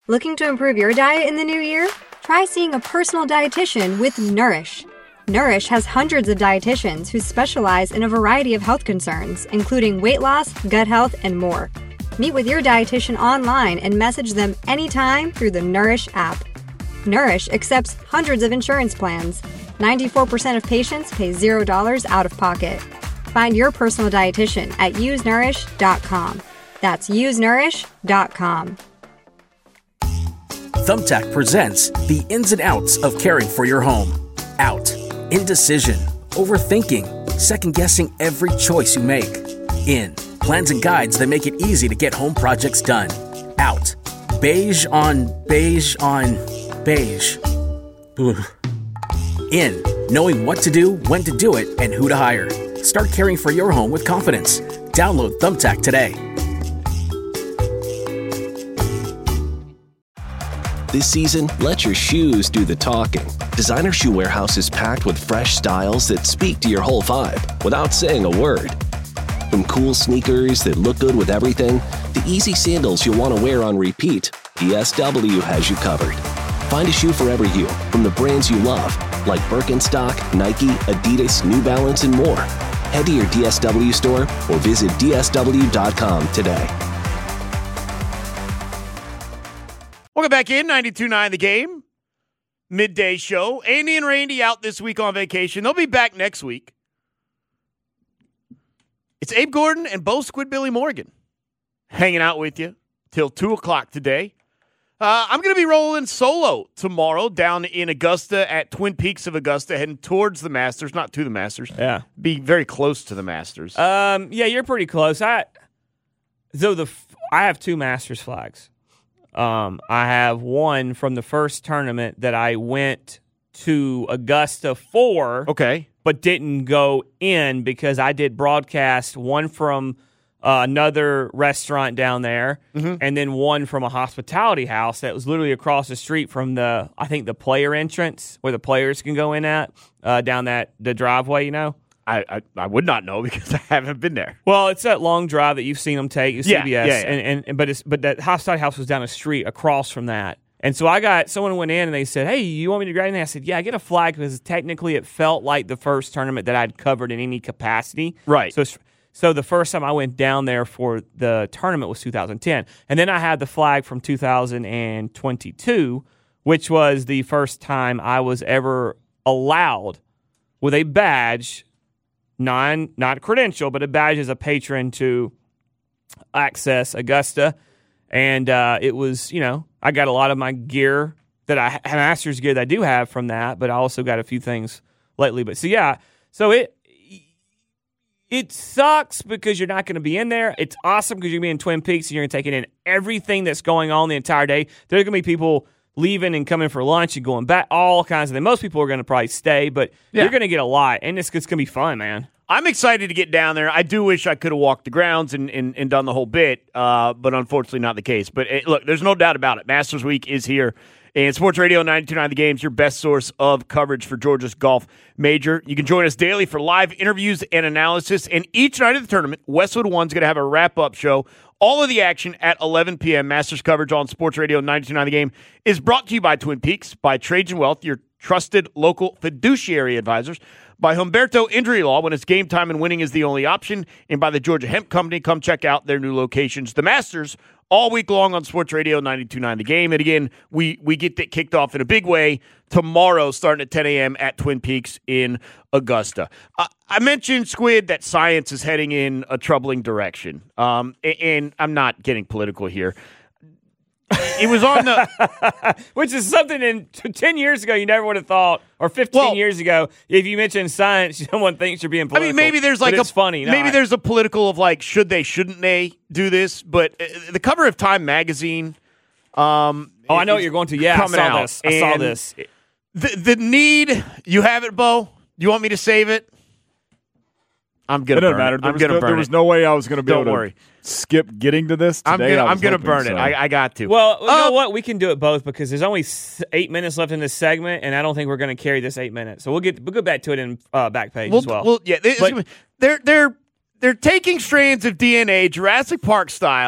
Looking to improve your diet in the new year? Try seeing a personal dietitian with Nourish. Nourish has hundreds of dietitians who specialize in a variety of health concerns, including weight loss, gut health, and more. Meet with your dietitian online and message them anytime through the Nourish app. Nourish accepts hundreds of insurance plans. 94% of patients pay $0 out of pocket. Find your personal dietitian at usenourish.com. That's usenourish.com. Thumbtack presents the ins and outs of caring for your home. Out. Indecision. Overthinking. Second-guessing every choice you make. In. Plans and guides that make it easy to get home projects done. Out. Beige on beige on beige. Ugh. In. Knowing what to do, when to do it, and who to hire. Start caring for your home with confidence. Download Thumbtack today. This season, let your shoes do the talking. Designer Shoe Warehouse is packed with fresh styles that speak to your whole vibe without saying a word. From cool sneakers that look good with everything, to easy sandals you'll want to wear on repeat, DSW has you covered. Find a shoe for every you from the brands you love, like Birkenstock, Nike, Adidas, New Balance, and more. Head to your DSW store or visit dsw.com today. Welcome back in, 92.9 The Game. Midday show. Andy and Randy out this week on vacation. They'll be back next week. It's Abe Gordon and Bo Squidbilly Morgan hanging out with you till 2 o'clock today. I'm going to be rolling solo tomorrow down in Augusta at Twin Peaks of Augusta, heading towards the Masters, not to the Masters. Yeah. Be very close to the Masters. Yeah, you're pretty close. I have 2 Masters flags. I have one from the first tournament that I went to Augusta for. Okay. But didn't go in because I did broadcast one from another restaurant down there, and then one from a hospitality house that was literally across the street from the player entrance where the players can go in at down the driveway, you know? I would not know because I haven't been there. Well, it's that long drive that you've seen them take, CBS, yeah. But that hospitality house was down the street across from that. And so someone went in and they said, "Hey, you want me to grab anything?" I said, "Yeah, I get a flag," because technically it felt like the first tournament that I'd covered in any capacity. Right. So the first time I went down there for the tournament was 2010. And then I had the flag from 2022, which was the first time I was ever allowed with a badge, not credential, but a badge as a patron to access Augusta. And it was, I got a lot of my gear that I have, Masters gear that I do have from that, but I also got a few things lately. But so it sucks because you're not going to be in there. It's awesome because you're going to be in Twin Peaks and you're going to take in everything that's going on the entire day. There's going to be people leaving and coming for lunch and going back, all kinds of things. Most people are going to probably stay, but you're going to get a lot, and it's going to be fun, man. I'm excited to get down there. I do wish I could have walked the grounds and done the whole bit, but unfortunately not the case. But look, there's no doubt about it. Masters Week is here. And Sports Radio 92.9 The Game is your best source of coverage for Georgia's golf major. You can join us daily for live interviews and analysis. And each night of the tournament, Westwood One's going to have a wrap-up show. All of the action at 11 p.m. Masters coverage on Sports Radio 92.9 The Game is brought to you by Twin Peaks, by Trajan Wealth, your trusted local fiduciary advisors, by Humberto Injury Law, when it's game time and winning is the only option, and by the Georgia Hemp Company. Come check out their new locations. The Masters all week long on Sports Radio 92.9 The Game. And again, we get that kicked off in a big way tomorrow starting at 10 a.m. at Twin Peaks in Augusta. I mentioned, Squid, that science is heading in a troubling direction. And I'm not getting political here. It was on the... Which is something 10 years ago you never would have thought, or 15 years ago, if you mentioned science, someone thinks you're being political. I mean, maybe there's like it's funny. Maybe there's a political of like, should they, shouldn't they do this? But the cover of Time magazine... I know what you're going to. Yeah, I saw this. The need... You have it, Bo? You want me to save it? I'm going to burn it. I'm going to burn it. There was no way I was going to be able Don't worry. skip getting to this today. I'm going to burn it. I got to. Well, you know what? We can do it both because there's only 8 minutes left in this segment, and I don't think we'll carry this 8 minutes. So we'll go back to it in back page as well. Well, yeah. They're taking strands of DNA, Jurassic Park style,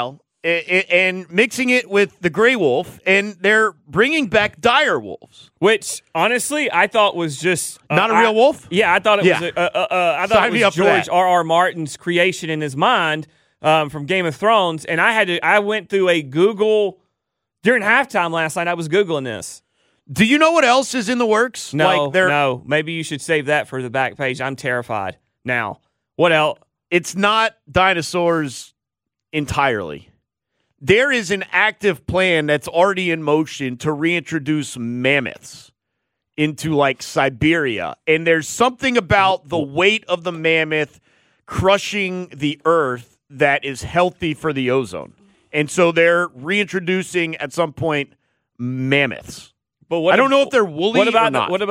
and mixing it with the gray wolf, and they're bringing back dire wolves. Which, honestly, I thought was just not a real wolf. Yeah, I thought it was. I thought it was George R.R. Martin's creation in his mind from Game of Thrones, and I went through a Google during halftime last night. I was Googling this. Do you know what else is in the works? No, no. Maybe you should save that for the back page. I'm terrified now. What else? It's not dinosaurs entirely. There is an active plan that's already in motion to reintroduce mammoths into like Siberia. And there's something about the weight of the mammoth crushing the earth that is healthy for the ozone. And so they're reintroducing at some point mammoths. But I don't know if they're woolly or not. What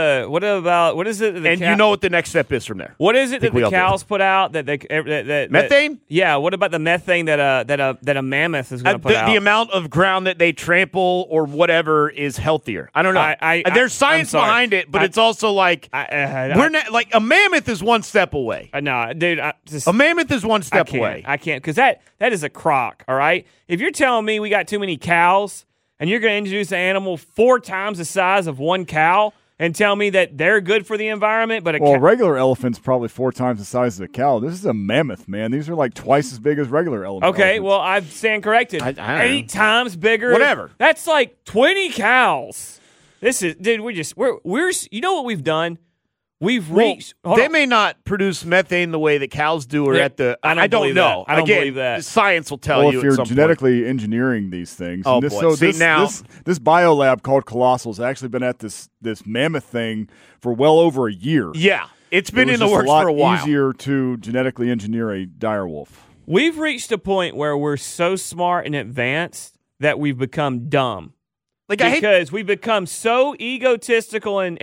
is it? And you know what the next step is from there. What is it that the cows put out? That methane? Yeah. What about the methane that a mammoth is going to put out? The amount of ground that they trample or whatever is healthier. I don't know. There's science behind it, but it's also like we're not like a mammoth is one step away. No, dude. A mammoth is one step away. I can't because that is a crock. All right. If you're telling me we got too many cows, and you're going to introduce an animal 4 times the size of one cow and tell me that they're good for the environment, but a regular elephant's probably 4 times the size of a cow. This is a mammoth, man. These are like twice as big as regular elephants. Okay, well, I stand corrected. 8 times bigger. Whatever. That's like 20 cows. This is, dude. We're. You know what we've done? We've reached. They may not produce methane the way that cows do, or at the. I don't know. I don't believe that. Science will tell you. If you're genetically engineering these things, oh boy! This biolab called Colossal has actually been at this mammoth thing for well over a year. Yeah, it's been in the works for a while. Easier to genetically engineer a dire wolf. We've reached a point where we're so smart and advanced that we've become dumb. Because we become so egotistical and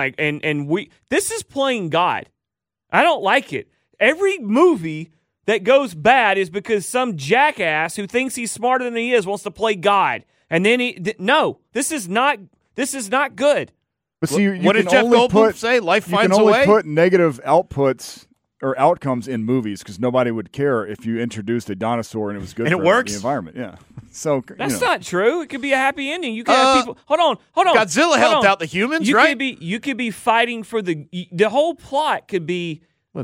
we this is playing God. I don't like it. Every movie that goes bad is because some jackass who thinks he's smarter than he is wants to play God. And then this is not good. But see, what did Jeff Goldblum say? Life finds a way. You can only put negative outputs or outcomes in movies because nobody would care if you introduced a dinosaur and it was good for the environment. Yeah. So that's not true. It could be a happy ending. You could have people. Hold on. Godzilla helped out the humans, right? You could be fighting for the whole plot could be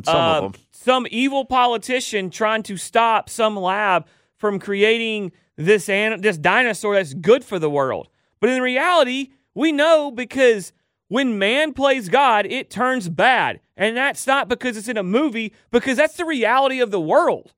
some evil politician trying to stop some lab from creating this dinosaur that's good for the world. But in reality, we know because when man plays God, it turns bad. And that's not because it's in a movie, because that's the reality of the world.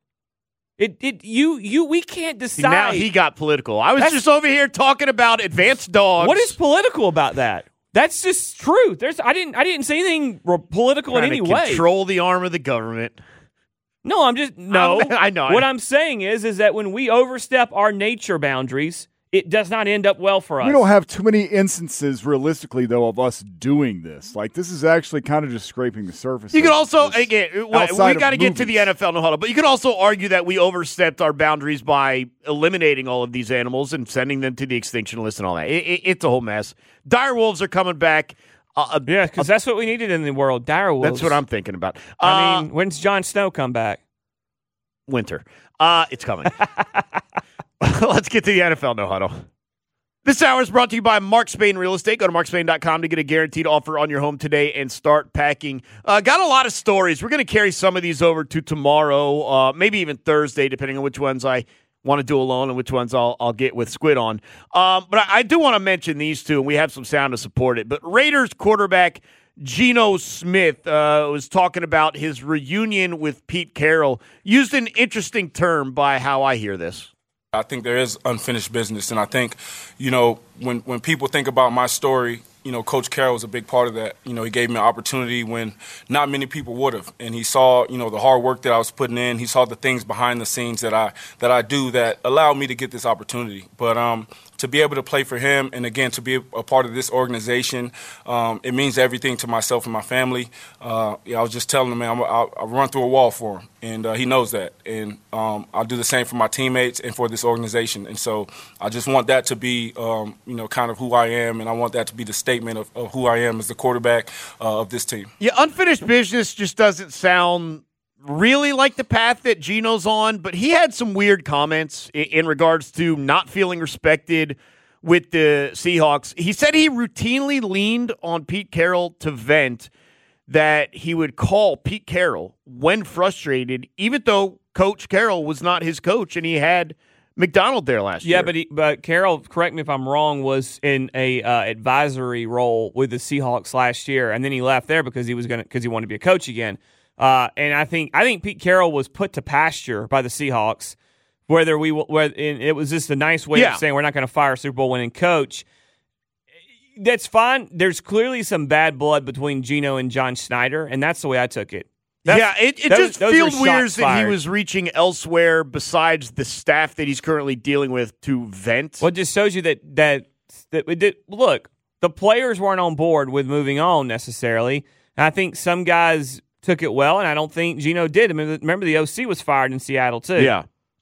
We can't decide. Now he got political. I was just over here talking about advanced dogs. What is political about that? That's just truth. I didn't say anything political in any way. Control the arm of the government. No, I know. What I'm saying is that when we overstep our nature boundaries, it does not end up well for us. We don't have too many instances, realistically, though, of us doing this. Like, this is actually kind of just scraping the surface. You could also, again, we got to get to the NFL, no huddle, but you could also argue that we overstepped our boundaries by eliminating all of these animals and sending them to the extinction list and all that. It's a whole mess. Dire wolves are coming back. Yeah, because that's what we needed in the world, dire wolves. That's what I'm thinking about. I mean, when's Jon Snow come back? Winter. It's coming. Let's get to the NFL No Huddle. This hour is brought to you by Mark Spain Real Estate. Go to markspain.com to get a guaranteed offer on your home today and start packing. Got a lot of stories. We're going to carry some of these over to tomorrow, maybe even Thursday, depending on which ones I want to do alone and which ones I'll get with Squid on. But I do want to mention these two, and we have some sound to support it. But Raiders quarterback Geno Smith was talking about his reunion with Pete Carroll. Used an interesting term by how I hear this. I think there is unfinished business, and I think, when people think about my story, Coach Carroll was a big part of that. He gave me an opportunity when not many people would have, and he saw, the hard work that I was putting in. He saw the things behind the scenes that I do that allowed me to get this opportunity. But to be able to play for him, and again to be a part of this organization, it means everything to myself and my family. I was just telling him, man, I'll run through a wall for him, and he knows that. And I'll do the same for my teammates and for this organization. And so I just want that to be, kind of who I am, and I want that to be the statement of who I am as the quarterback of this team. Yeah, unfinished business just doesn't sound really like the path that Gino's on, but he had some weird comments in regards to not feeling respected with the Seahawks. He said he routinely leaned on Pete Carroll to vent, that he would call Pete Carroll when frustrated, even though Coach Carroll was not his coach and he had McDonald there last year. Yeah, but Carroll, correct me if I'm wrong, was in a advisory role with the Seahawks last year, and then he left there because he wanted to be a coach again. And I think Pete Carroll was put to pasture by the Seahawks, and it was just a nice way of saying we're not going to fire a Super Bowl winning coach. That's fine. There's clearly some bad blood between Gino and John Schneider, and that's the way I took it. It just feels weird that he was reaching elsewhere besides the staff that he's currently dealing with to vent. Well, it just shows you that we did. Look, the players weren't on board with moving on necessarily. And I think some guys took it well, and I don't think Gino did. I mean, remember the OC was fired in Seattle too. Yeah.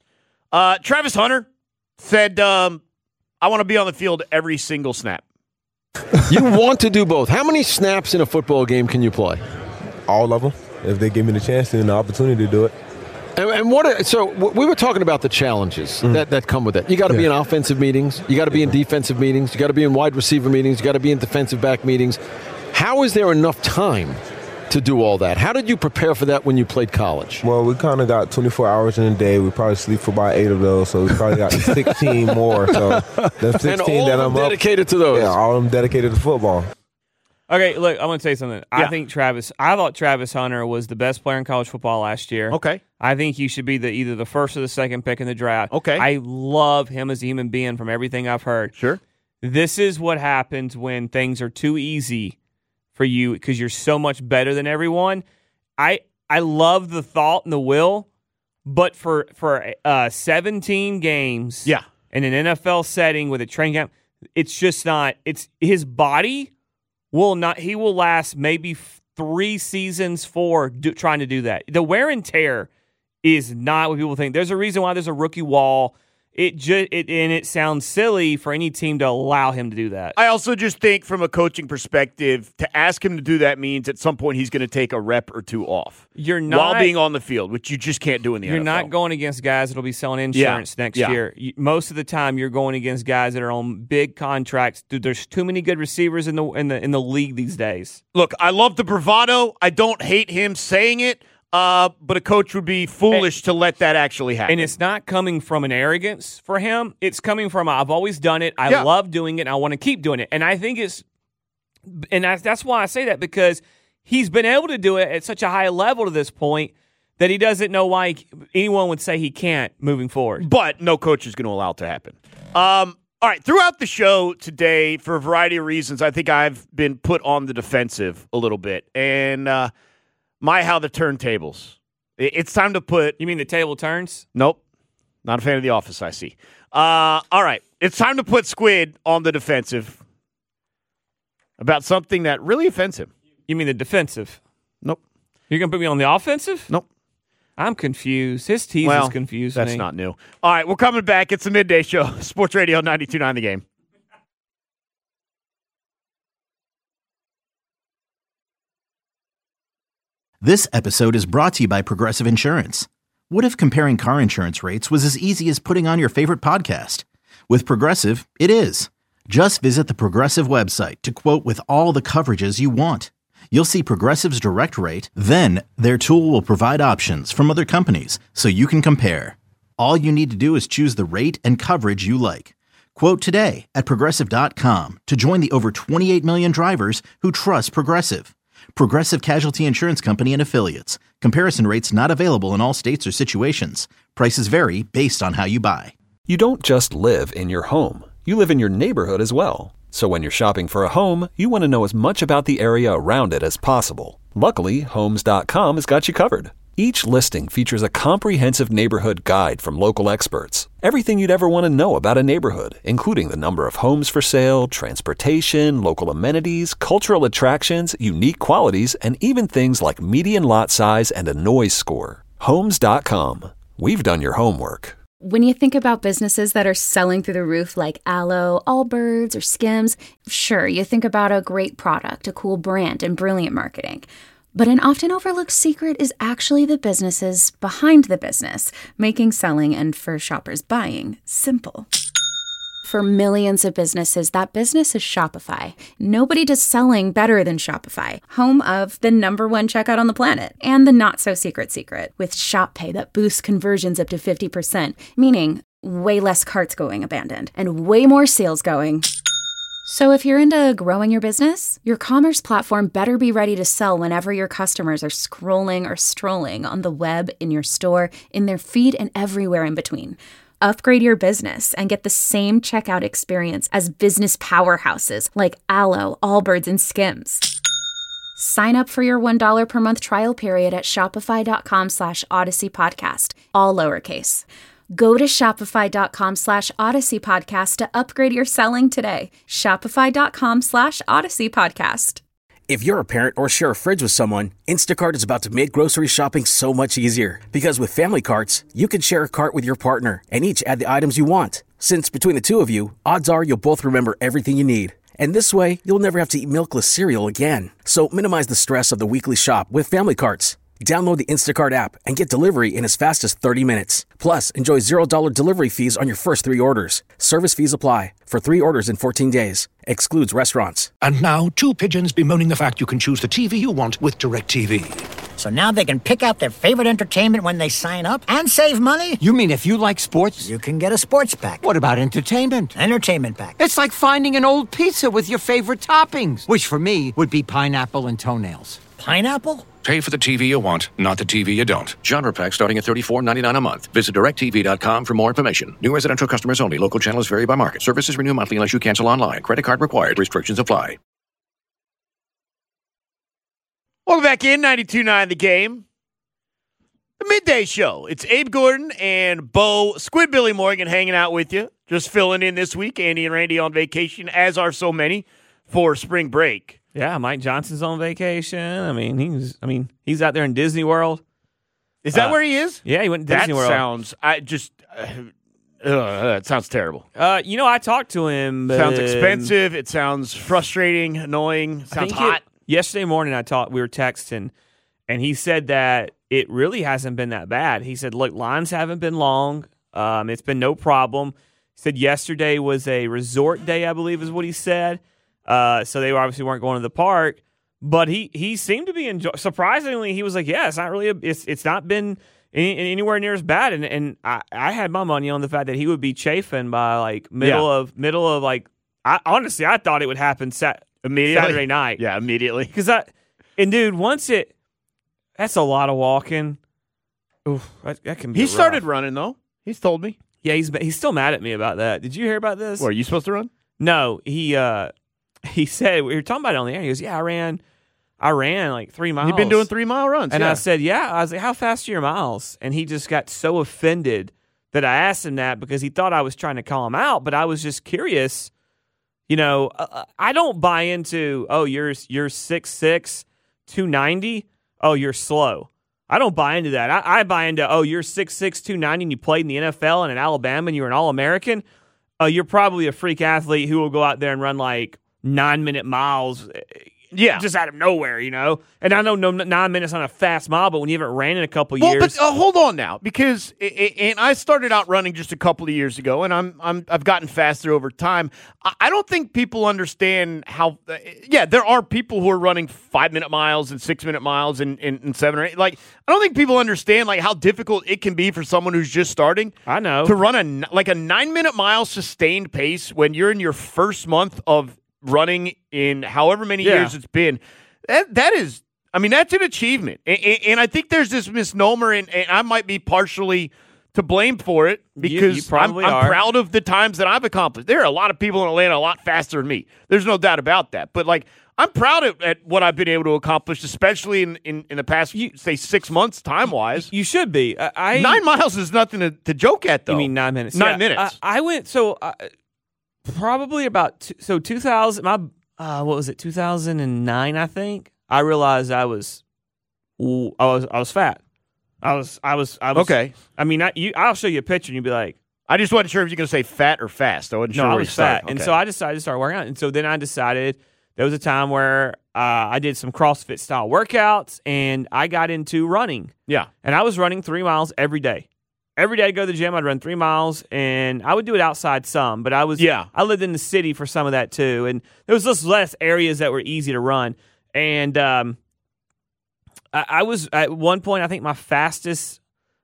Travis Hunter said, "I want to be on the field every single snap." You want to do both. How many snaps in a football game can you play? All of them, if they give me the chance and the opportunity to do it. And so we were talking about the challenges that come with it. You got to be in offensive meetings. You got to be in defensive meetings. You got to be in wide receiver meetings. You got to be in defensive back meetings. How is there enough time to do all that? How did you prepare for that when you played college? Well, we kind of got 24 hours in a day. We probably sleep for about 8 of those, so we probably got 16 more. So that's 16 and all that I'm dedicated up. to those. Yeah, all of them dedicated to football. Okay, look, I'm going to tell you something. Yeah. I thought Travis Hunter was the best player in college football last year. Okay. I think he should be either the first or the second pick in the draft. Okay. I love him as a human being from everything I've heard. Sure. This is what happens when things are too easy for you because you're so much better than everyone. I love the thought and the will, but for 17 games in an NFL setting with a training camp, it's just not. It's his body will not. He will last maybe 3 seasons trying to do that. The wear and tear is not what people think. There's a reason why there's a rookie wall. It sounds silly for any team to allow him to do that. I also just think from a coaching perspective, to ask him to do that means at some point he's going to take a rep or 2 off. You're not while being on the field, which you just can't do in the NFL. You're not going against guys that'll be selling insurance next year. Most of the time, you're going against guys that are on big contracts. Dude, there's too many good receivers in the league these days. Look, I love the bravado. I don't hate him saying it. But a coach would be foolish to let that actually happen. And it's not coming from an arrogance for him. It's coming from, I've always done it. I love doing it. And I want to keep doing it. And I think that's why I say that, because he's been able to do it at such a high level to this point that he doesn't know why anyone would say he can't moving forward. But no coach is going to allow it to happen. All right, throughout the show today, for a variety of reasons, I think I've been put on the defensive a little bit. And, how the turntables. It's time to put... You mean the table turns? Nope. Not a fan of The Office, I see. All right. It's time to put Squid on the defensive about something that really offends him. You mean the defensive? Nope. You're going to put me on the offensive? Nope. I'm confused. His tease is confused me. That's not new. All right. We're coming back. It's the Midday Show. Sports Radio 92.9 The Game. This episode is brought to you by Progressive Insurance. What if comparing car insurance rates was as easy as putting on your favorite podcast? With Progressive, it is. Just visit the Progressive website to quote with all the coverages you want. You'll see Progressive's direct rate, then their tool will provide options from other companies so you can compare. All you need to do is choose the rate and coverage you like. Quote today at Progressive.com to join the over 28 million drivers who trust Progressive. Progressive Casualty Insurance Company and Affiliates. Comparison rates not available in all states or situations. Prices vary based on how you buy. You don't just live in your home. You live in your neighborhood as well. So when you're shopping for a home, you want to know as much about the area around it as possible. Luckily, Homes.com has got you covered. Each listing features a comprehensive neighborhood guide from local experts. Everything you'd ever want to know about a neighborhood, including the number of homes for sale, transportation, local amenities, cultural attractions, unique qualities, and even things like median lot size and a noise score. Homes.com. We've done your homework. When you think about businesses that are selling through the roof like Aloe, Allbirds, or Skims, sure, you think about a great product, a cool brand, and brilliant marketing. But an often overlooked secret is actually the businesses behind the business, making selling and for shoppers buying simple. For millions of businesses, that business is Shopify. Nobody does selling better than Shopify, home of the #1 checkout on the planet and the not-so-secret secret with Shop Pay that boosts conversions up to 50%, meaning way less carts going abandoned and way more sales going. So if you're into growing your business, your commerce platform better be ready to sell whenever your customers are scrolling or strolling on the web, in your store, in their feed, and everywhere in between. Upgrade your business and get the same checkout experience as business powerhouses like Alo, Allbirds, and Skims. Sign up for your $1 per month trial period at shopify.com/Odyssey Podcast, all lowercase. Go to shopify.com/Odyssey Podcast to upgrade your selling today. Shopify.com/Odyssey Podcast. If you're a parent or share a fridge with someone, Instacart is about to make grocery shopping so much easier. Because with family carts, you can share a cart with your partner and each add the items you want. Since between the two of you, odds are you'll both remember everything you need. And this way, you'll never have to eat milkless cereal again. So minimize the stress of the weekly shop with family carts. Download the Instacart app and get delivery in as fast as 30 minutes. Plus, enjoy $0 delivery fees on your first 3 orders. Service fees apply. For 3 orders in 14 days. Excludes restaurants. And now, 2 pigeons bemoaning the fact you can choose the TV you want with DirecTV. So now they can pick out their favorite entertainment when they sign up and save money? You mean if you like sports? You can get a sports pack. What about entertainment? Entertainment pack. It's like finding an old pizza with your favorite toppings, which for me would be pineapple and toenails. Pineapple? Pay for the TV you want, not the TV you don't. Genre pack starting at $34.99 a month. Visit DirecTV.com for more information. New residential customers only. Local channels vary by market. Services renew monthly unless you cancel online. Credit card required. Restrictions apply. Welcome back in 92.9 The Game. The midday show. It's Abe Gordon and Bo Squidbilly Morgan hanging out with you. Just filling in this week. Andy and Randy on vacation, as are so many, for spring break. Yeah, Mike Johnson's on vacation. He's out there in Disney World. Is that where he is? Yeah, he went to Disney World. That sounds terrible. I talked to him. Sounds expensive. It sounds frustrating, annoying. Sounds hot. Yesterday morning, we were texting, and he said that it really hasn't been that bad. He said, look, lines haven't been long. It's been no problem. He said yesterday was a resort day, I believe is what he said. So they obviously weren't going to the park, but he seemed to be enjoying. Surprisingly, he was like, "Yeah, it's not really. It's not been anywhere near as bad." And I had my money on the fact that he would be chafing by like middle of like. I thought it would happen Saturday night. Yeah, immediately. Dude, that's a lot of walking. Oof, that can be. He started running though. He's told me. Yeah, he's still mad at me about that. Did you hear about this? What, are you supposed to run? No, He said, we were talking about it on the air. He goes, yeah, I ran like 3 miles. You've been doing 3-mile runs. And I said, yeah. I was like, how fast are your miles? And he just got so offended that I asked him that because he thought I was trying to call him out. But I was just curious. I don't buy into, you're 6'6", 290. Oh, you're slow. I don't buy into that. I buy into, you're 6'6", 290 and you played in the NFL and in Alabama and you're an All-American. You're probably a freak athlete who will go out there and run like 9-minute miles, just out of nowhere, And I know 9 minutes on a fast mile, but when you haven't ran in a couple years, but hold on now, because and I started out running just a couple of years ago, and I've gotten faster over time. I don't think people understand how. There are people who are running 5-minute miles and 6-minute miles and 7 or 8. Like, I don't think people understand like how difficult it can be for someone who's just starting. I know to run a 9-minute mile sustained pace when you're in your first month of running in however many years it's been. That's an achievement. And I think there's this misnomer, and I might be partially to blame for it because I'm proud of the times that I've accomplished. There are a lot of people in Atlanta a lot faster than me. There's no doubt about that. But like, I'm proud at what I've been able to accomplish, especially in the past, say, 6 months time-wise. You should be. 9 miles is nothing to joke at, though. You mean 9 minutes? 9 minutes. I went, probably about 2000. What was it? 2009, I think. I realized I was fat. I was okay. I'll show you a picture and you'll be like, I just wasn't sure if you're going to say fat or fast. I wasn't sure. I was fat, and so I decided to start working out. And so then I decided there was a time where I did some CrossFit style workouts, and I got into running. Yeah. And I was running 3 miles every day. Every day I'd go to the gym, I'd run 3 miles, and I would do it outside some, but I lived in the city for some of that too, and there was just less areas that were easy to run. And I was, at one point, I think my fastest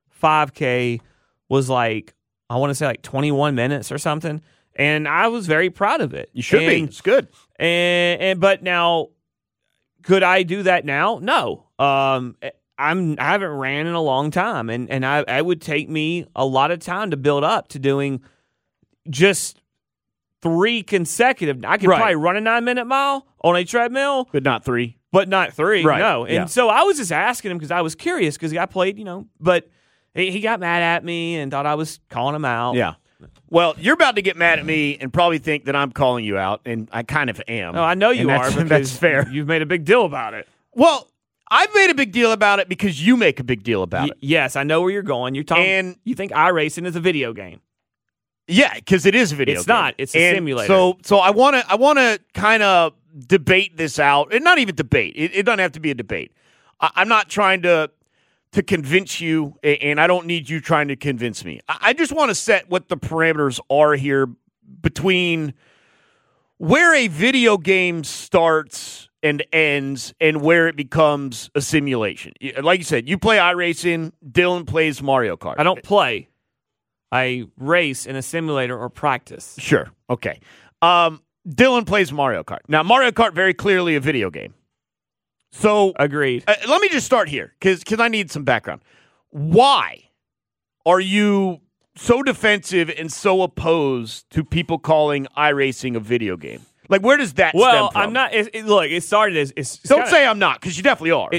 5K was like, I want to say like 21 minutes or something, and I was very proud of it. You should be. It's good. But now, could I do that now? No. I haven't ran in a long time, and it would take me a lot of time to build up to doing just 3 consecutive. I could probably run a 9-minute mile on a treadmill, but not 3. Right. No. And yeah. so I was just asking him because I was curious because I played, but he got mad at me and thought I was calling him out. Yeah. Well, you're about to get mad at me and probably think that I'm calling you out, and I kind of am. No, I know you are. That's fair. You've made a big deal about it. Well, I've made a big deal about it because you make a big deal about it. Yes, I know where you're going. You're talking. And you think iRacing is a video game? Yeah, because it is a video game. It's not. It's a simulator. So I want to kind of debate this out, and not even debate. It doesn't have to be a debate. I'm not trying to convince you, and I don't need you trying to convince me. I just want to set what the parameters are here between where a video game starts and ends and where it becomes a simulation. Like you said, you play iRacing, Dylan plays Mario Kart. I don't play. I race in a simulator or practice. Sure. Okay. Dylan plays Mario Kart. Now, Mario Kart, very clearly a video game. So agreed. Let me just start here because I need some background. Why are you so defensive and so opposed to people calling iRacing a video game? Like, where does that stem from? I'm not. Look, it started as. Don't say I'm not, because you definitely are.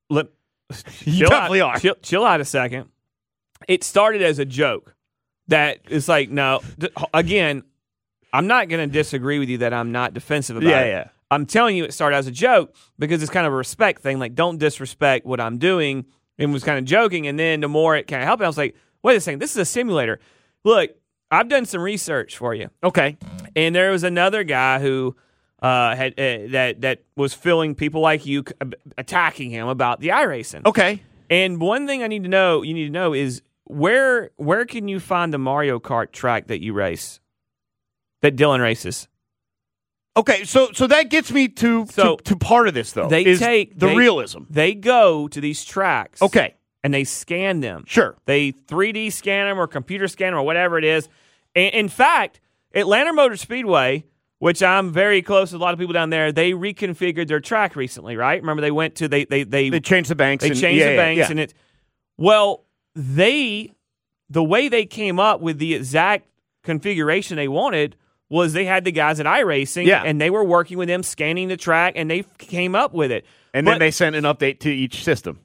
You definitely are. Chill out a second. It started as a joke. That it's like, no. Again, I'm not going to disagree with you that I'm not defensive about it. Yeah. I'm telling you, it started as a joke because it's kind of a respect thing. Like, don't disrespect what I'm doing. And was kind of joking. And then the more it kind of helped, I was like, wait a second, this is a simulator. Look, I've done some research for you. Okay. And there was another guy who had that was feeling people like you attacking him about the iRacing. Okay. And one thing you need to know is where can you find the Mario Kart track that you race, that Dylan races? Okay, so that gets me to part of this, though. Realism. They go to these tracks. Okay. And they scan them. Sure. They 3D scan them or computer scan them or whatever it is. And in fact, Atlanta Motor Speedway, which I'm very close with a lot of people down there, they reconfigured their track recently, right? Remember they went to they changed the banks. They changed the banks and it. Well, the way they came up with the exact configuration they wanted was they had the guys at iRacing, and they were working with them, scanning the track, and they came up with it. And then they sent an update to each system.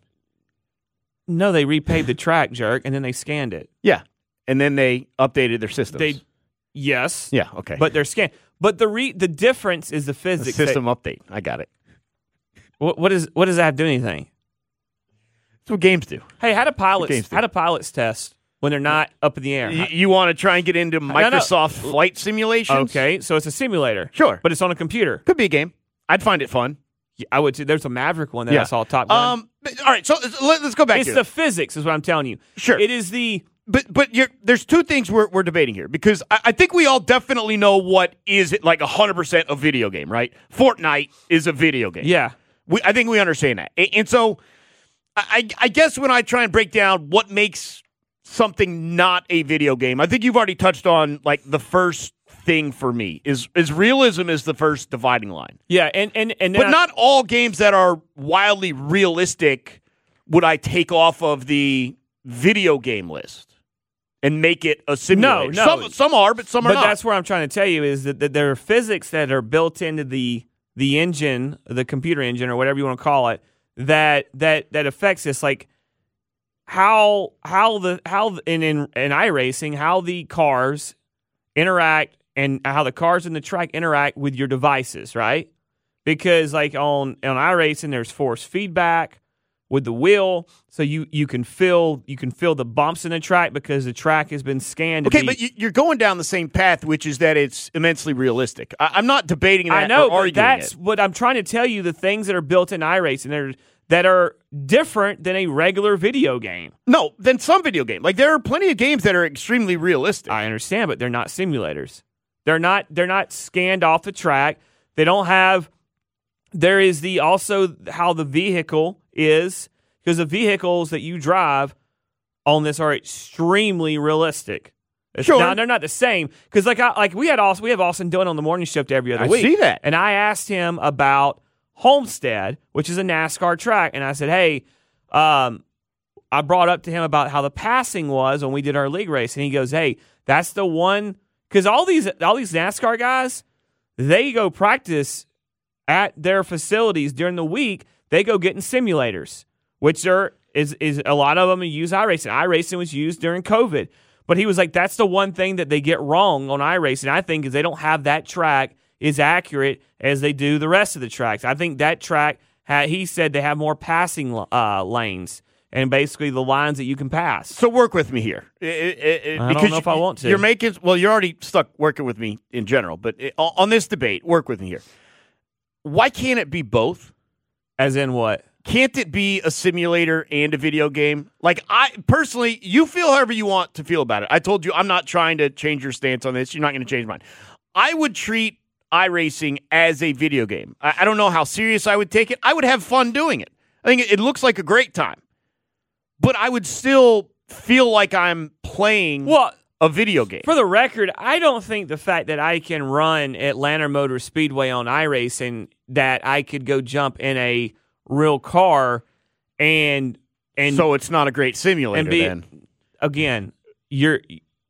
No, they repaved the track, jerk, and then they scanned it. Yeah, and then they updated their systems. Yes. Yeah, okay. But they're scanned. But the difference is the physics. The system update. I got it. What does that have to do anything? That's what games do. Hey, how do pilots test when they're not up in the air? You want to try and get into Microsoft flight simulations? Okay, so it's a simulator. Sure. But it's on a computer. Could be a game. I'd find it fun. Yeah, I would too. There's a Maverick one that I saw Top Gun. All right, so let's go back to it. It's the physics is what I'm telling you. Sure. It is the... But there's two things we're debating here, because I think we all definitely know what is it like 100% a video game, right? Fortnite is a video game. Yeah. I think we understand that. And so I guess when I try and break down what makes something not a video game, I think you've already touched on like the first thing for me is realism is the first dividing line. Yeah, and but not all games that are wildly realistic would I take off of the video game list and make it a simulator. No. Some are, but some are not. But that's what I'm trying to tell you is that there are physics that are built into the engine, the computer engine, or whatever you want to call it, that affects this. Like how in iRacing, how the cars interact and how the cars in the track interact with your devices, right? Because like on iRacing, there's force feedback. with the wheel, so you can feel the bumps in the track because the track has been scanned. Okay, but you're going down the same path, which is that it's immensely realistic. I'm not debating that. I know, or arguing but that's it. what I'm trying to tell you. The things that are built in iRacing that are different than a regular video game. No, than some video game. Like there are plenty of games that are extremely realistic. I understand, but they're not simulators. They're not scanned off the track. They don't have. There is also how the vehicle is, because the vehicles that you drive on this are extremely realistic. Sure. Now, they're not the same, because we have Austin doing on the morning shift every other week. I see that. And I asked him about Homestead, which is a NASCAR track, and I said, hey, I brought up to him about how the passing was when we did our league race, and he goes, hey, that's the one, because all these NASCAR guys, they go practice at their facilities during the week. They go get in simulators, which is a lot of them use iRacing. iRacing was used during COVID. But he was like, that's the one thing that they get wrong on iRacing, I think, is they don't have that track as accurate as they do the rest of the tracks. I think that track, he said they have more passing lanes and basically the lines that you can pass. So work with me here. I don't know if I want to. You're already stuck working with me in general, but on this debate, work with me here. Why can't it be both? As in what? Can't it be a simulator and a video game? Like, I personally, you feel however you want to feel about it. I told you I'm not trying to change your stance on this. You're not going to change mine. I would treat iRacing as a video game. I don't know how serious I would take it. I would have fun doing it. I think it looks like a great time. But I would still feel like I'm playing a video game. For the record, I don't think the fact that I can run Atlanta Motor Speedway on iRacing, that I could go jump in a real car and so it's not a great simulator then. Again, you're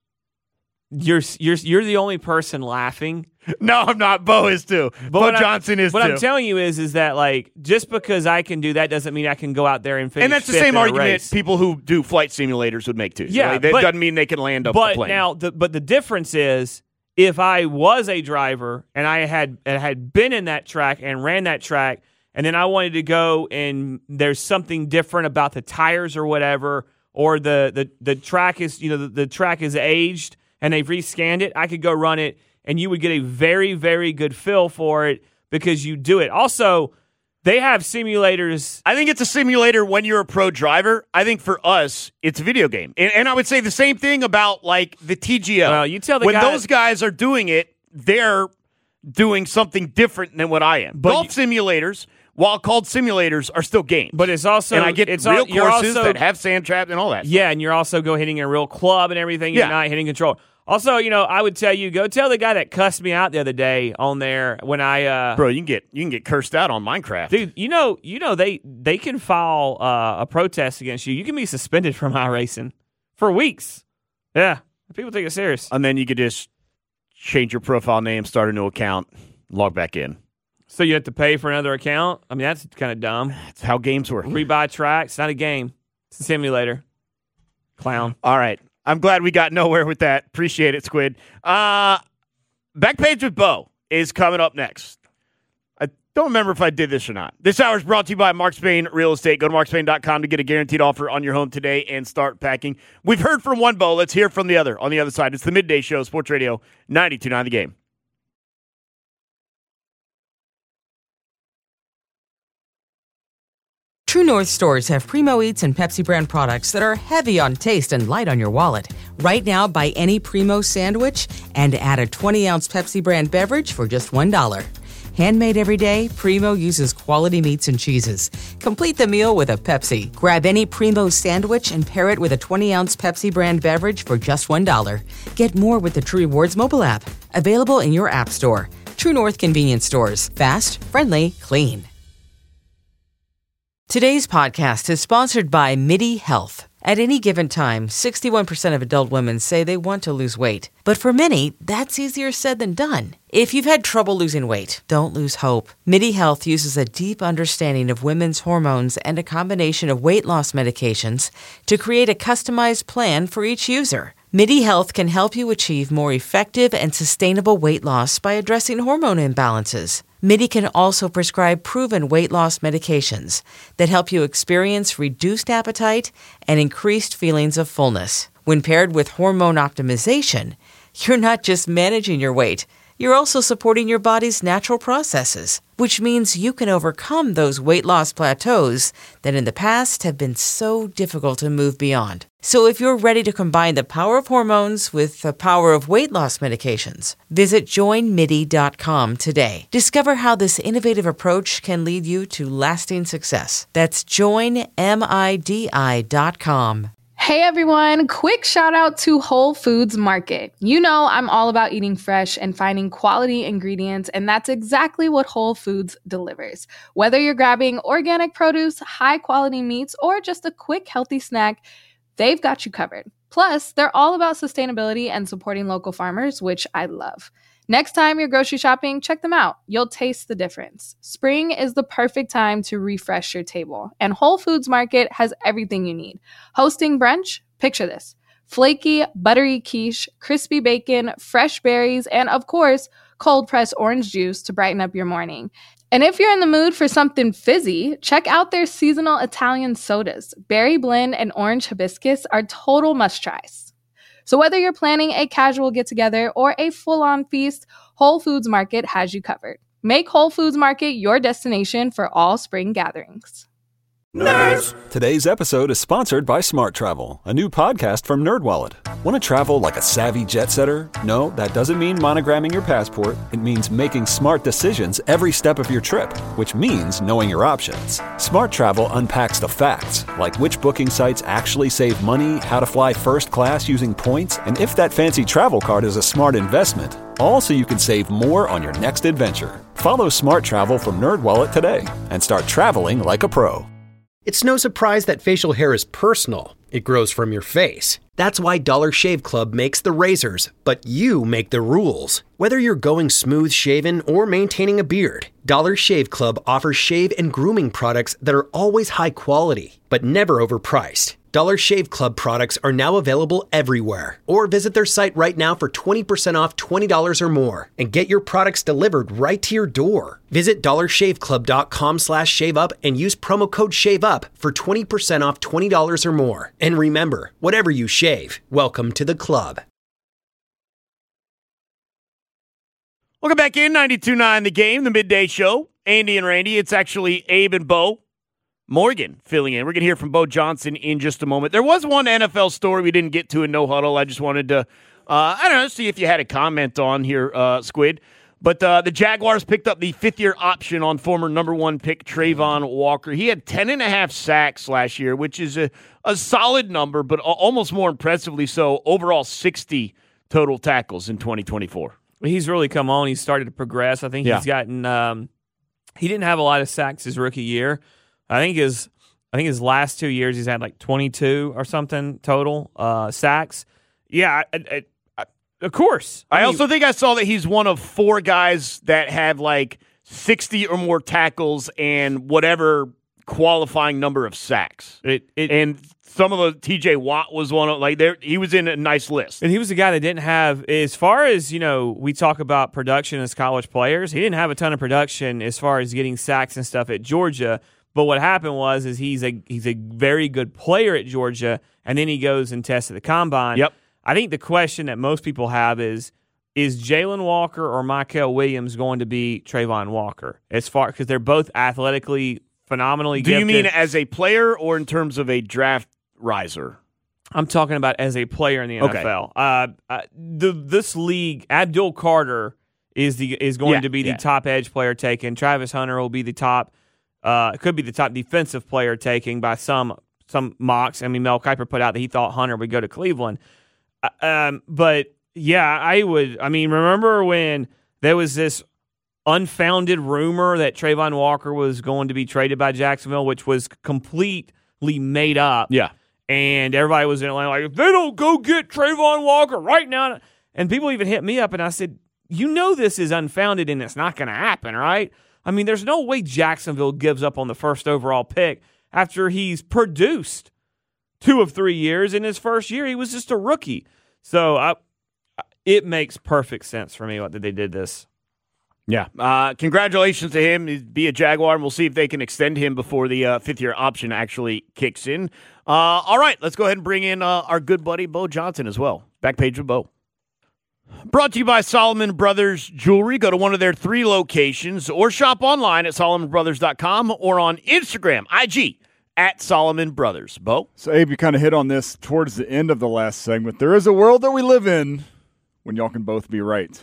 the only person laughing. No, I'm not. Bo is too. Bo Johnson is too. What I'm telling you is that, like, just because I can do that doesn't mean I can go out there and finish. And that's the same argument people who do flight simulators would make too. Yeah, that doesn't mean they can land up the plane. Now, but the difference is, if I was a driver and I had been in that track and ran that track, and then I wanted to go and there's something different about the tires or whatever, or the track is the track is aged and they've rescanned it, I could go run it. And you would get a very, very good feel for it because you do it. Also, they have simulators. I think it's a simulator when you're a pro driver. I think for us, it's a video game. And I would say the same thing about, like, the TGL. Well, you tell when those guys are doing it, they're doing something different than what I am. Golf simulators, while called simulators, are still games. But it's also... And I get real courses that have sand traps and all that. Yeah, and you're also hitting a real club and everything. You're not hitting control. Also, I would tell you, go tell the guy that cussed me out the other day on there when I Bro, you can get cursed out on Minecraft. Dude, they can file a protest against you. You can be suspended from iRacing for weeks. Yeah. People take it serious. And then you could just change your profile name, start a new account, log back in. So you have to pay for another account? I mean, that's kind of dumb. That's how games work. Rebuy tracks. It's not a game. It's a simulator. Clown. All right. I'm glad we got nowhere with that. Appreciate it, Squid. Backpage with Bo is coming up next. I don't remember if I did this or not. This hour is brought to you by Mark Spain Real Estate. Go to markspain.com to get a guaranteed offer on your home today and start packing. We've heard from one Bo. Let's hear from the other on the other side. It's the Midday Show, Sports Radio 92.9 The Game. True North stores have Primo Eats and Pepsi brand products that are heavy on taste and light on your wallet. Right now, buy any Primo sandwich and add a 20-ounce Pepsi brand beverage for just $1. Handmade every day, Primo uses quality meats and cheeses. Complete the meal with a Pepsi. Grab any Primo sandwich and pair it with a 20-ounce Pepsi brand beverage for just $1. Get more with the True Rewards mobile app. Available in your app store. True North convenience stores. Fast, friendly, clean. Today's podcast is sponsored by MIDI Health. At any given time, 61% of adult women say they want to lose weight. But for many, that's easier said than done. If you've had trouble losing weight, don't lose hope. MIDI Health uses a deep understanding of women's hormones and a combination of weight loss medications to create a customized plan for each user. MIDI Health can help you achieve more effective and sustainable weight loss by addressing hormone imbalances. MIDI can also prescribe proven weight loss medications that help you experience reduced appetite and increased feelings of fullness. When paired with hormone optimization, you're not just managing your weight, you're also supporting your body's natural processes, which means you can overcome those weight loss plateaus that in the past have been so difficult to move beyond. So if you're ready to combine the power of hormones with the power of weight loss medications, visit joinmidi.com today. Discover how this innovative approach can lead you to lasting success. That's joinmidi.com. Hey everyone, quick shout out to Whole Foods Market. You know I'm all about eating fresh and finding quality ingredients, and that's exactly what Whole Foods delivers. Whether you're grabbing organic produce, high quality meats, or just a quick healthy snack, they've got you covered. Plus, they're all about sustainability and supporting local farmers, which I love. Next time you're grocery shopping, check them out. You'll taste the difference. Spring is the perfect time to refresh your table, and Whole Foods Market has everything you need. Hosting brunch? Picture this. Flaky, buttery quiche, crispy bacon, fresh berries, and of course, cold-pressed orange juice to brighten up your morning. And if you're in the mood for something fizzy, check out their seasonal Italian sodas. Berry blend and orange hibiscus are total must-tries. So whether you're planning a casual get-together or a full-on feast, Whole Foods Market has you covered. Make Whole Foods Market your destination for all spring gatherings. Nerds! Today's episode is sponsored by Smart Travel, a new podcast from NerdWallet. Want to travel like a savvy jet setter? No, that doesn't mean monogramming your passport. It means making smart decisions every step of your trip, which means knowing your options. Smart Travel unpacks the facts, like which booking sites actually save money, how to fly first class using points, and if that fancy travel card is a smart investment. All so you can save more on your next adventure. Follow Smart Travel from NerdWallet today and start traveling like a pro. It's no surprise that facial hair is personal. It grows from your face. That's why Dollar Shave Club makes the razors, but you make the rules. Whether you're going smooth shaven or maintaining a beard, Dollar Shave Club offers shave and grooming products that are always high quality, but never overpriced. Dollar Shave Club products are now available everywhere. Or visit their site right now for 20% off $20 or more and get your products delivered right to your door. Visit dollarshaveclub.com/shaveup and use promo code SHAVEUP for 20% off $20 or more. And remember, whatever you shave, welcome to the club. Welcome back in 92.9 The Game, the midday show. Andy and Randy. It's actually Abe and Bo Morgan filling in. We're going to hear from Bo Johnson in just a moment. There was one NFL story we didn't get to in No Huddle. I just wanted to, see if you had a comment on here, Squid. But the Jaguars picked up the fifth-year option on former number one pick Travon Walker. He had 10.5 sacks last year, which is a solid number, but almost more impressively so, overall 60 total tackles in 2024. He's really come on. He's started to progress. I think he's gotten he didn't have a lot of sacks his rookie year. I think his last 2 years he's had like 22 or something total sacks. Yeah, of course. I also think I saw that he's one of 4 guys that have like 60 or more tackles and whatever qualifying number of sacks. And some of the TJ Watt was one of he was in a nice list. And he was the guy that didn't have, as far as, we talk about production as college players, he didn't have a ton of production as far as getting sacks and stuff at Georgia. But what happened was he's a very good player at Georgia, and then he goes and tests at the combine. Yep. I think the question that most people have is Jalen Walker or Mykel Williams going to be Travon Walker? Because they're both athletically phenomenally gifted. Do you mean as a player or in terms of a draft riser? I'm talking about as a player in the NFL. This league, Abdul Carter is going to be the top edge player taken. Travis Hunter will be the top. Could be the top defensive player taking by some mocks. I mean, Mel Kiper put out that he thought Hunter would go to Cleveland. But yeah, I would. I mean, remember when there was this unfounded rumor that Travon Walker was going to be traded by Jacksonville, which was completely made up. Yeah. And everybody was in Atlanta like, if they don't go get Travon Walker right now. And people even hit me up and I said, this is unfounded and it's not going to happen, right? I mean, there's no way Jacksonville gives up on the first overall pick after he's produced 2 of 3 years. In his first year, he was just a rookie. So it makes perfect sense for me that they did this. Yeah. Congratulations to him. He'd be a Jaguar, and we'll see if they can extend him before the fifth-year option actually kicks in. All right, let's go ahead and bring in our good buddy Bo Johnson as well. Back page with Bo. Brought to you by Solomon Brothers Jewelry. Go to one of their 3 locations or shop online at SolomonBrothers.com or on Instagram, IG, at Solomon Brothers. Bo? So, Abe, you kind of hit on this towards the end of the last segment. There is a world that we live in when y'all can both be right.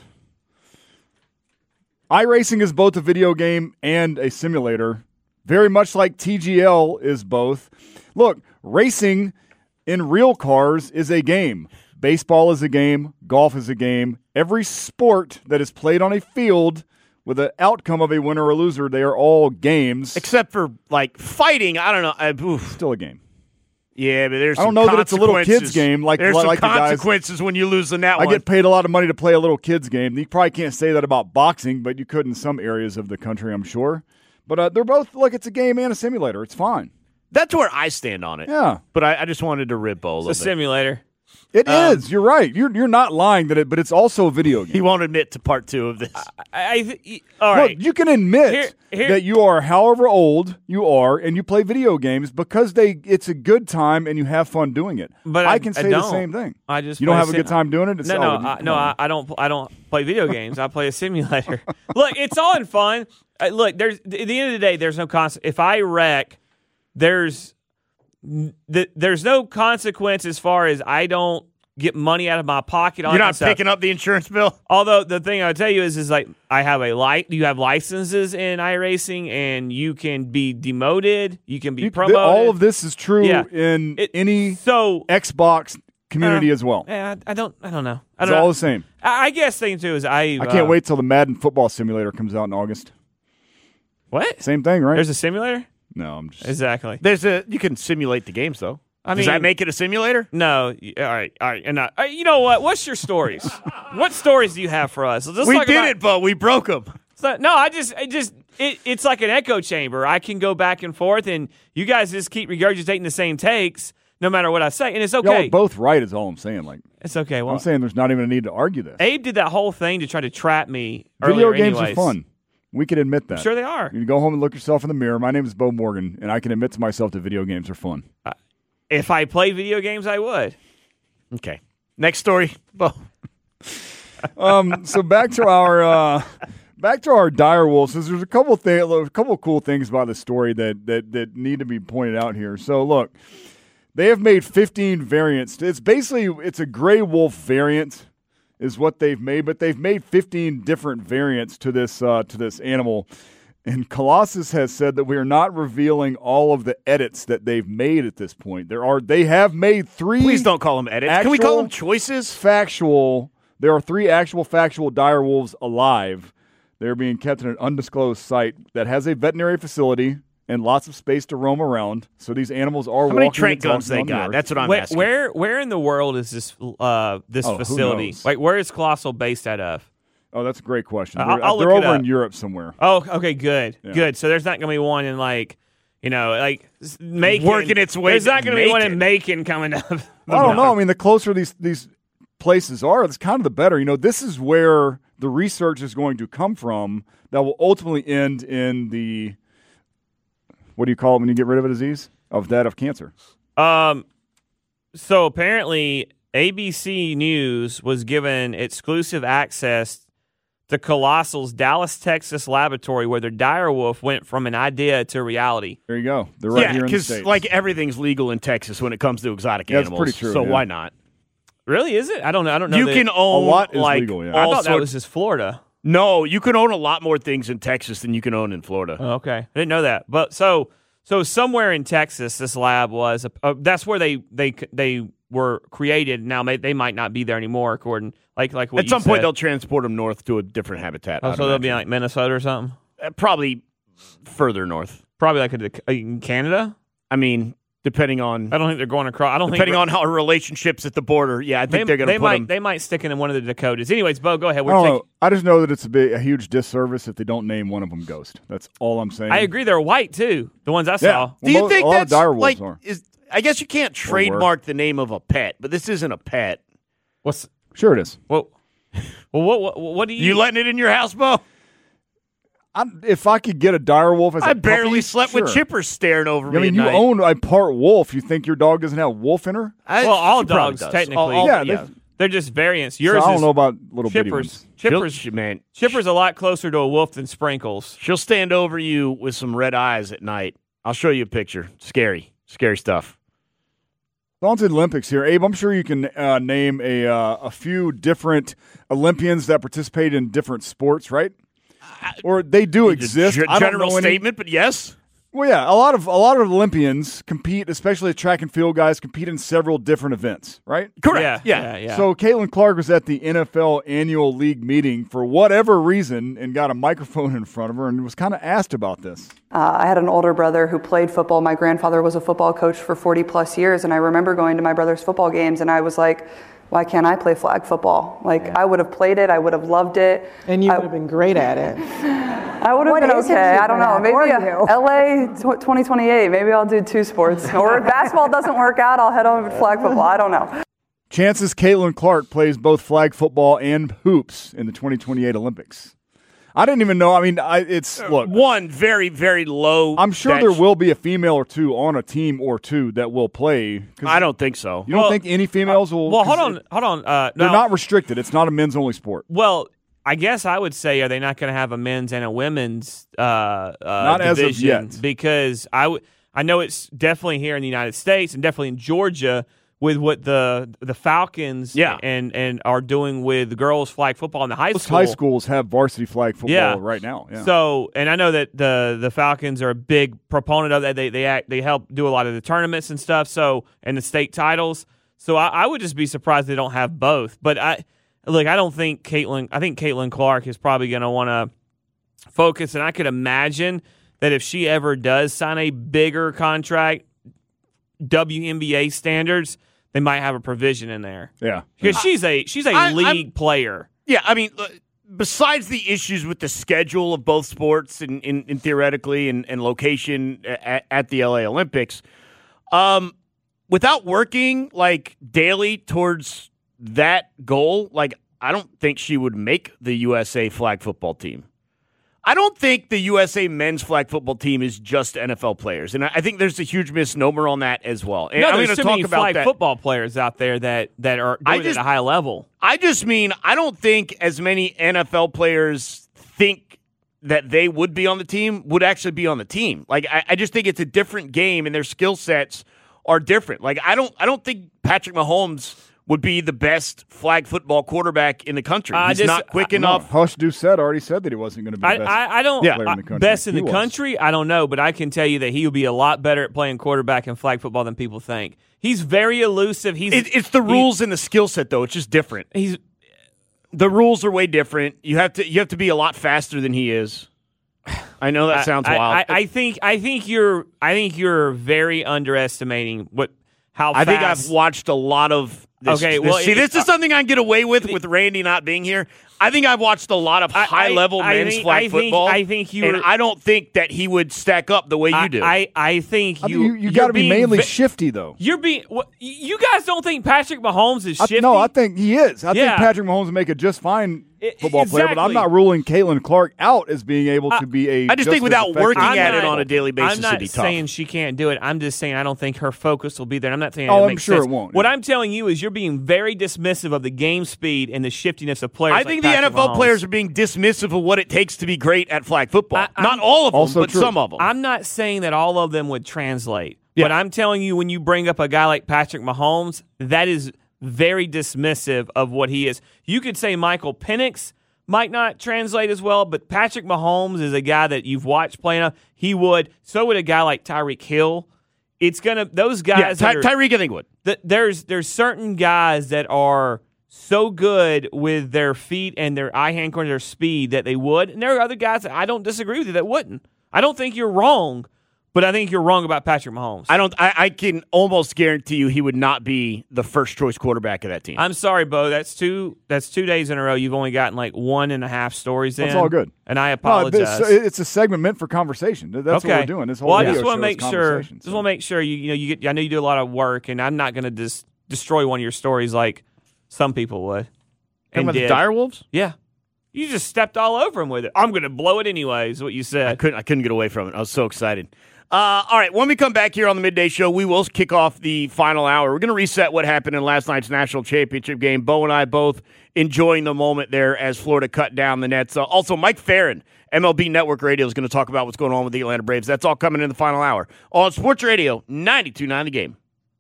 iRacing is both a video game and a simulator, very much like TGL is both. Look, racing in real cars is a game. Baseball is a game. Golf is a game. Every sport that is played on a field with an outcome of a winner or loser, they are all games. Except for, like, fighting. I don't know. Still a game. Yeah, but there's I don't some know that it's a little kid's game. There's some like consequences when you lose in that one. I get paid a lot of money to play a little kid's game. You probably can't say that about boxing, but you could in some areas of the country, I'm sure. But they're both, look, it's a game and a simulator. It's fine. That's where I stand on it. Yeah. But I just wanted to rib Bo a little bit. It's a simulator. It is. You're right. You're not lying but it's also a video game. He won't admit to part 2 of this. All right. Look, you can admit that you are however old you are and you play video games because it's a good time and you have fun doing it. But I can say the same thing. You don't have a good time doing it? I don't play video games. I play a simulator. Look, it's all in fun. Look, at the end of the day, there's no consequence. If I wreck, there's no consequence as far as I don't get money out of my pocket on You're not myself. picking up the insurance bill? Although the thing I would tell you is like I have you have licenses in iRacing and you can be demoted, you can be promoted. All of this is true in any Xbox community as well. Yeah, I don't know. It's all the same. I guess thing too is I can't wait till the Madden Football Simulator comes out in August. What? Same thing, right? There's a simulator? No, I'm just exactly. You can simulate the games though. Does that make it a simulator? No. All right. And you know what? What's your stories? What stories do you have for us? We did it, but we broke them. No, it's like an echo chamber. I can go back and forth, and you guys just keep regurgitating the same takes, no matter what I say, and it's okay. Y'all are both right, is all I'm saying. Like it's okay. Well, I'm saying there's not even a need to argue this. Abe did that whole thing to try to trap me. Video games anyways. are fun. We can admit that. Sure they are. You can go home and look yourself in the mirror. My name is Bo Morgan, and I can admit to myself that video games are fun. If I played video games, I would. Okay. Next story, Bo. So back to our dire wolves. There's a couple of cool things about the story that need to be pointed out here. So look, they have made 15 variants. It's a gray wolf variant is what they've made, but they've made 15 different variants to this animal. And Colossus has said that we are not revealing all of the edits that they've made at this point. They have made 3. Please don't call them edits. Can we call them choices? There are 3 actual factual dire wolves alive. They're being kept in an undisclosed site that has a veterinary facility and lots of space to roam around. So these animals are. How many Trent guns they got? That's what I'm asking. Where in the world is this facility? Like, where is Colossal based out of? Oh, that's a great question. I'll they're look it over up. in Europe somewhere. Oh, okay, good, Yeah. good. So there's not going to be one in Macon. Working its way. There's not going to be one in Macon coming up. I don't know. I mean, the closer these places are, it's kind of the better. This is where the research is going to come from that will ultimately end in the, what do you call it when you get rid of a disease? Of cancer. So apparently ABC News was given exclusive access to Colossal's Dallas, Texas laboratory where their dire wolf went from an idea to reality. There you go. They're right here in the States. Like everything's legal in Texas when it comes to exotic animals. That's pretty true. So yeah. why not? Really, is it? I don't know. You can own a lot is legal, yeah. I thought that was just Florida. No, you can own a lot more things in Texas than you can own in Florida. Oh, okay. I didn't know that. But so somewhere in Texas, this lab was. That's where they were created. Now they might not be there anymore, according like what at you some said. point they'll transport them north to a different habitat. Oh, so they'll be like Minnesota or something. Probably further north. Probably like in Canada. I mean, depending on. I don't think they're going across. I don't depending think on how relationships at the border. Yeah, I think they're going to put them. They might stick it in one of the Dakotas. Anyways, Bo, go ahead. I just know that it's a huge disservice if they don't name one of them Ghost. That's all I'm saying. I agree. They're white too. The ones I saw. Yeah. Well, do you think that's like? I guess you can't trademark the name of a pet, but this isn't a pet. Sure it is. Well, what do you? You letting it in your house, Bo? If I could get a dire wolf as a I barely puppy, slept with sure. Chipper staring over me. I mean, at you night. own a part wolf. You think your dog doesn't have wolf in her? Well, all she probably dogs does. technically. Yeah, they're just variants. So Yours I don't is know about little bitty ones. Chipper's a lot closer to a wolf than Sprinkles. She'll stand over you with some red eyes at night. I'll show you a picture. Scary stuff. On to the Olympics here, Abe. I'm sure you can name a few different Olympians that participate in different sports, right? Or they do exist. I don't General know any. statement, but yes. Well, yeah, a lot of Olympians compete, especially track and field guys, compete in several different events, right? Correct. Yeah. So Caitlin Clark was at the NFL annual league meeting for whatever reason and got a microphone in front of her and was kind of asked about this. I had an older brother who played football. My grandfather was a football coach for 40 plus years, and I remember going to my brother's football games, and I was like, why can't I play flag football? I would have played it. I would have loved it. And you would have been great at it. I would have been okay. I don't know. Maybe LA 2028. Maybe I'll do two sports. Or if basketball doesn't work out, I'll head over to flag football. I don't know. Chances Caitlin Clark plays both flag football and hoops in the 2028 Olympics. I didn't even know. I mean, look. One very, very low. I'm sure there will be a female or two on a team or two that will play. I don't think so. You don't think any females will? Well, hold on. They're not restricted. It's not a men's only sport. Well, I guess I would say, are they not going to have a men's and a women's not division? as of yet. Because I know it's definitely here in the United States and definitely in Georgia with what the Falcons and are doing with the girls flag football in the high school. High schools have varsity flag football right now. Yeah. So, and I know that the Falcons are a big proponent of that. They help do a lot of the tournaments and stuff. So, and the state titles. So I would just be surprised they don't have both. But I think Caitlin Clark is probably going to want to focus, and I could imagine that if she ever does sign a bigger contract, WNBA standards, they might have a provision in there. Yeah. Because she's a league player. Yeah, I mean, besides the issues with the schedule of both sports and theoretically and location at the LA Olympics, without working daily towards that goal, I don't think she would make the USA flag football team. I don't think the USA men's flag football team is just NFL players, and I think there's a huge misnomer on that as well. And there's too many flag football players out there that are doing it at a high level. I just mean I don't think as many NFL players think that they would be on the team would actually be on the team. I just think it's a different game, and their skill sets are different. I don't think Patrick Mahomes would be the best flag football quarterback in the country. He's not quick enough. Hush Doucette already said that he wasn't going to be the best player in the country. Best in the country? I don't know, but I can tell you that he will be a lot better at playing quarterback in flag football than people think. He's very elusive. It's the rules and the skill set, though. It's just different. The rules are way different. You have to be a lot faster than he is. I know that sounds wild. I think you're very underestimating how fast. I think I've watched a lot of this. Okay, well, this is something I can get away with Randy not being here. I think I've watched a lot of high-level men's flag football. And I don't think that he would stack up the way you do. I think you got to be mainly shifty, though. You guys don't think Patrick Mahomes is shifty? No, I think he is. I think Patrick Mahomes would make a just fine football player, but I'm not ruling Caitlin Clark out as being able to be a. I just think without working at it on a daily basis, I'm not it'd be tough. saying she can't do it. I'm just saying I don't think her focus will be there. I'm not saying I'm sure it won't. What I'm telling you is you're being very dismissive of the game speed and the shiftiness of players. I think the NFL players are being dismissive of what it takes to be great at flag football. Not all of them, but some of them. I'm not saying that all of them would translate. But I'm telling you, when you bring up a guy like Patrick Mahomes, that is very dismissive of what he is. You could say Michael Penix might not translate as well, but Patrick Mahomes is a guy that you've watched play enough. He would. So would a guy like Tyreek Hill. It's gonna those guys. Yeah, Tyreek, I think would. There's certain guys that are so good with their feet and their eye-hand coordination, their speed that they would, and there are other guys that I don't disagree with you that wouldn't. I don't think you're wrong, but I think you're wrong about Patrick Mahomes. I can almost guarantee you he would not be the first choice quarterback of that team. I'm sorry, Bo. That's 2 days in a row. You've only gotten 1.5 stories in. That's all good. And I apologize. It's a segment meant for conversation. That's what we're doing. This whole video I just want to make sure. Just want to make sure you get. I know you do a lot of work, and I'm not going to destroy one of your stories like some people would. And about the dire wolves? Yeah. You just stepped all over him with it. I'm going to blow it anyway, is what you said. I couldn't get away from it. I was so excited. All right, when we come back here on the Midday Show, we will kick off the final hour. We're going to reset what happened in last night's national championship game. Bo and I both enjoying the moment there as Florida cut down the Nets. Also, Mike Farron, MLB Network Radio, is going to talk about what's going on with the Atlanta Braves. That's all coming in the final hour on Sports Radio 92.9 The Game.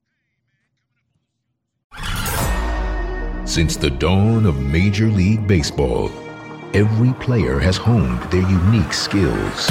Since the dawn of Major League Baseball, every player has honed their unique skills.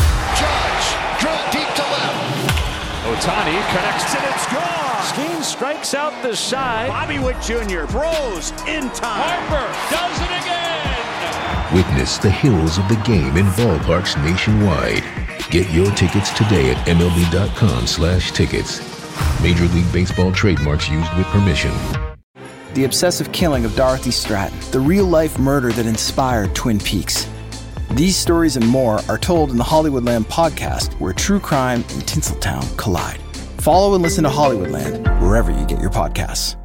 Ohtani connects and it's gone. Skeen strikes out the side. Bobby Witt Jr. throws in time. Harper does it again. Witness the hills of the game in ballparks nationwide. Get your tickets today at MLB.com/tickets. Major League Baseball trademarks used with permission. The obsessive killing of Dorothy Stratton. The real-life murder that inspired Twin Peaks. These stories and more are told in the Hollywoodland podcast, where true crime and Tinseltown collide. Follow and listen to Hollywoodland wherever you get your podcasts.